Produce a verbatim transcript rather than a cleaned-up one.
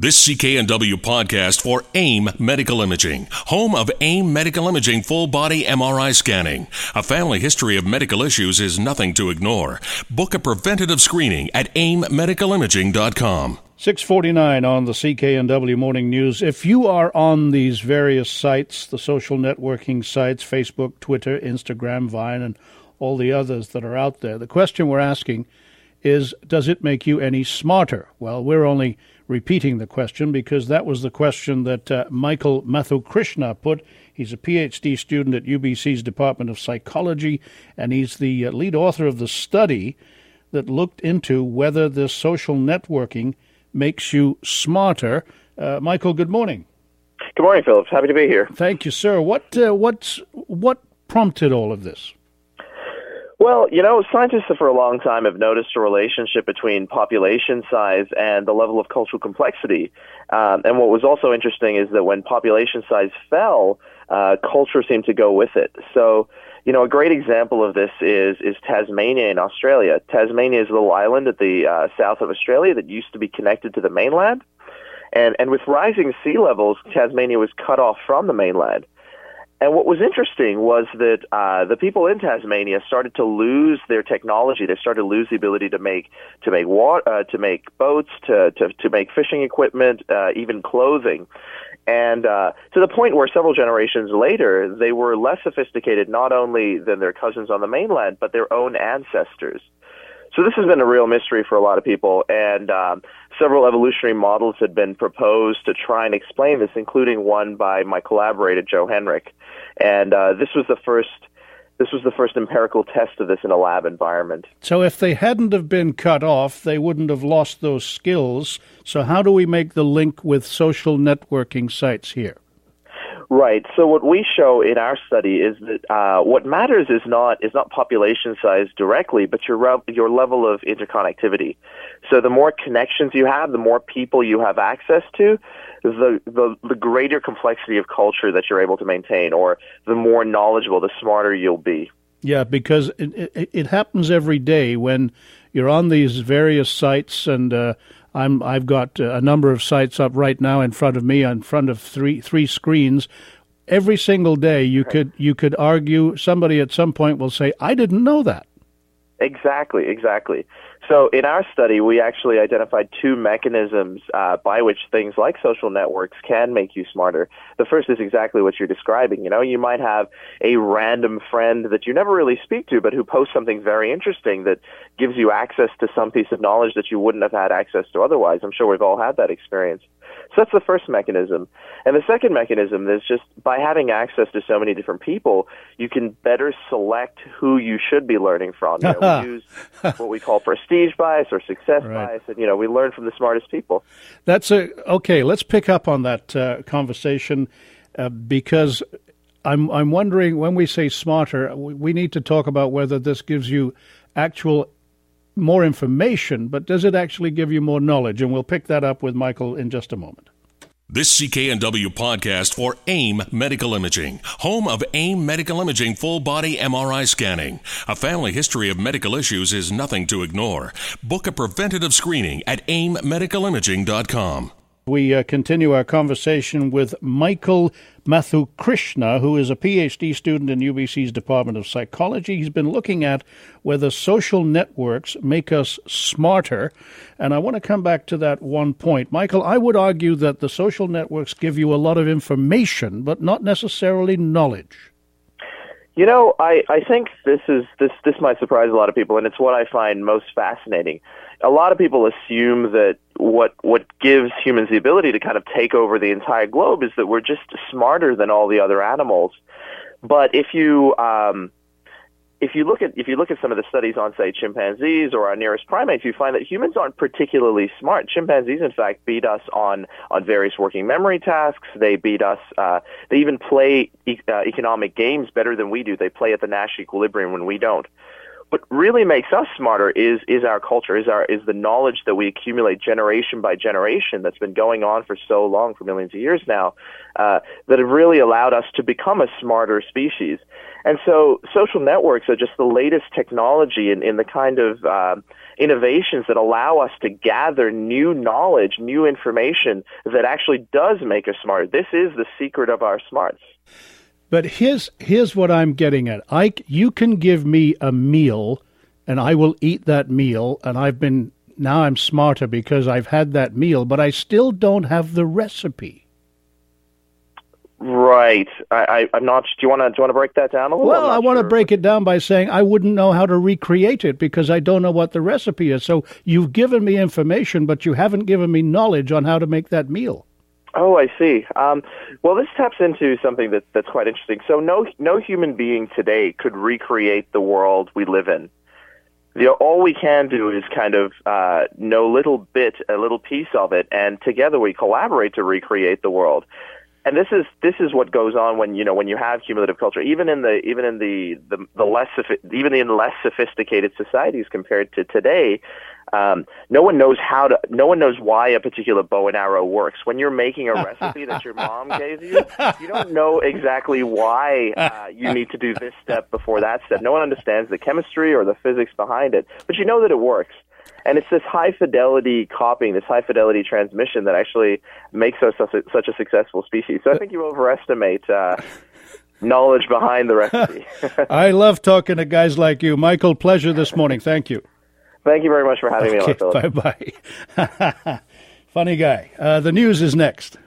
This C K N W podcast for AIM Medical Imaging, home of AIM Medical Imaging full-body M R I scanning. A family history of medical issues is nothing to ignore. Book a preventative screening at aim medical imaging dot com. six forty-nine on the C K N W Morning News. If you are on these various sites, the social networking sites, Facebook, Twitter, Instagram, Vine, and all the others that are out there, the question we're asking is, does it make you any smarter? Well, we're only repeating the question because that was the question that uh, Michael Mathukrishna put. He's a P H D student at U B C's Department of Psychology, and he's the uh, lead author of the study that looked into whether this social networking makes you smarter. Uh, Michael, good morning. Good morning, Phillips. Happy to be here. Thank you, sir. What uh, what's what prompted all of this? Well, you know, scientists for a long time have noticed a relationship between population size and the level of cultural complexity. Um, and what was also interesting is that when population size fell, uh, culture seemed to go with it. So, you know, a great example of this is is Tasmania in Australia. Tasmania is a little island at the uh, south of Australia that used to be connected to the mainland. And, and with rising sea levels, Tasmania was cut off from the mainland. And what was interesting was that uh, the people in Tasmania started to lose their technology. They started to lose the ability to make to make water, uh, to make boats, to to, to make fishing equipment, uh, even clothing, and uh, to the point where several generations later, they were less sophisticated not only than their cousins on the mainland, but their own ancestors. So this has been a real mystery for a lot of people, and um, several evolutionary models had been proposed to try and explain this, including one by my collaborator Joe Henrich. And uh, this was the first. This was the first empirical test of this in a lab environment. So if they hadn't have been cut off, they wouldn't have lost those skills. So how do we make the link with social networking sites here? Right. So what we show in our study is that uh, what matters is not is not population size directly, but your re- your level of interconnectivity. So the more connections you have, the more people you have access to, the the, the greater complexity of culture that you're able to maintain, or the more knowledgeable, the smarter you'll be. Yeah, because it, it, it happens every day when you're on these various sites, and uh, I'm, I've got a number of sites up right now in front of me, in front of three three screens. Every single day, you right. could you could argue. Somebody at some point will say, "I didn't know that." Exactly, exactly. So in our study, we actually identified two mechanisms uh, by which things like social networks can make you smarter. The first is exactly what you're describing. You know, you might have a random friend that you never really speak to, but who posts something very interesting that gives you access to some piece of knowledge that you wouldn't have had access to otherwise. I'm sure we've all had that experience. So that's the first mechanism. And the second mechanism is just by having access to so many different people, you can better select who you should be learning from. You know, we use what we call prestige bias or success right. bias, and, you know, we learn from the smartest people. That's a, okay, let's pick up on that uh, conversation uh, because I'm, I'm wondering, when we say smarter, we need to talk about whether this gives you actual more information, but does it actually give you more knowledge? And we'll pick that up with Michael in just a moment. This C K N W podcast for AIM Medical Imaging, home of AIM Medical Imaging full-body M R I scanning. A family history of medical issues is nothing to ignore. Book a preventative screening at aim medical imaging dot com. We uh, continue our conversation with Michael Mathukrishna, who is a P H D student in U B C's Department of Psychology. He's been looking at whether social networks make us smarter. And I want to come back to that one point. Michael, I would argue that the social networks give you a lot of information, but not necessarily knowledge. You know, I, I think this is this this might surprise a lot of people, and it's what I find most fascinating. A lot of people assume that what what gives humans the ability to kind of take over the entire globe is that we're just smarter than all the other animals. But if you um, if you look at if you look at some of the studies on, say, chimpanzees or our nearest primates, you find that humans aren't particularly smart. Chimpanzees, in fact, beat us on on various working memory tasks. They beat us. Uh, they even play e- uh, economic games better than we do. They play at the Nash equilibrium when we don't. what really makes us smarter is is our culture, is our is the knowledge that we accumulate generation by generation that's been going on for so long, for millions of years now, uh, that have really allowed us to become a smarter species. And so social networks are just the latest technology in, in the kind of uh, innovations that allow us to gather new knowledge, new information that actually does make us smarter. This is the secret of our smarts. But here's here's what I'm getting at. I, you can give me a meal, and I will eat that meal, and I've been now I'm smarter because I've had that meal, but I still don't have the recipe. Right. I, I, I'm not. Do you want to do you want to break that down a little? Well, I want sure. to break it down by saying I wouldn't know how to recreate it because I don't know what the recipe is. So you've given me information, but you haven't given me knowledge on how to make that meal. Oh, I see. Um, well, this taps into something that, that's quite interesting. So no no human being today could recreate the world we live in. The, all we can do is kind of uh, know a little bit, a little piece of it, and together we collaborate to recreate the world. And this is this is what goes on when you know when you have cumulative culture, even in the even in the, the, the less even in less sophisticated societies compared to today. Um, no one knows how to. No one knows why a particular bow and arrow works. When you're making a recipe that your mom gave you, you don't know exactly why uh, you need to do this step before that step. No one understands the chemistry or the physics behind it, but you know that it works. And it's this high-fidelity copying, this high-fidelity transmission that actually makes us such a, such a successful species. So I think you overestimate uh, knowledge behind the recipe. I love talking to guys like you. Michael, pleasure this morning. Thank you. Thank you very much for having okay, me on, Philip. Bye-bye. Funny guy. Uh, the news is next.